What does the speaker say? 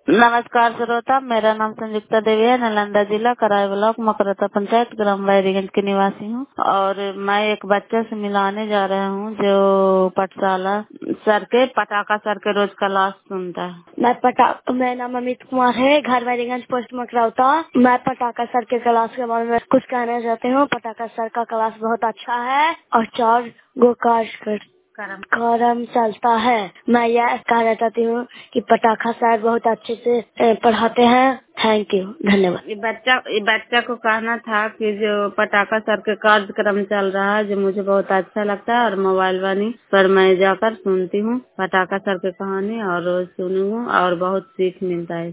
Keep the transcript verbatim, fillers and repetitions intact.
नमस्कार श्रोता, मेरा नाम संयुक्ता देवी है। नालंदा जिला कराई ब्लॉक मकरता पंचायत ग्राम बैरीगंज की निवासी हूँ और मैं एक बच्चे से मिलाने जा रहा हूँ जो पाठशाला सर के पटाखा सर के रोज क्लास सुनता है। मैं पटा मेरा नाम अमित कुमार है, घर बैरीगंज पोस्ट मकरौता। मैं पटाखा सर के क्लास के बारे में कुछ कहना चाहती हूँ। पटाखा सर का क्लास बहुत अच्छा है और चार गो कार्य करम करम चलता है। मैं यह कहना चाहती हूँ कि पटाखा सर बहुत अच्छे से ए, पढ़ाते हैं। थैंक यू, धन्यवाद। ये बच्चा ये बच्चा को कहना था कि जो पटाखा सर के कार्यक्रम चल रहा है जो मुझे बहुत अच्छा लगता है और मोबाइल वानी पर मैं जाकर सुनती हूँ पटाखा सर की कहानी और रोज सुनी हूँ और बहुत सीख मिलता है।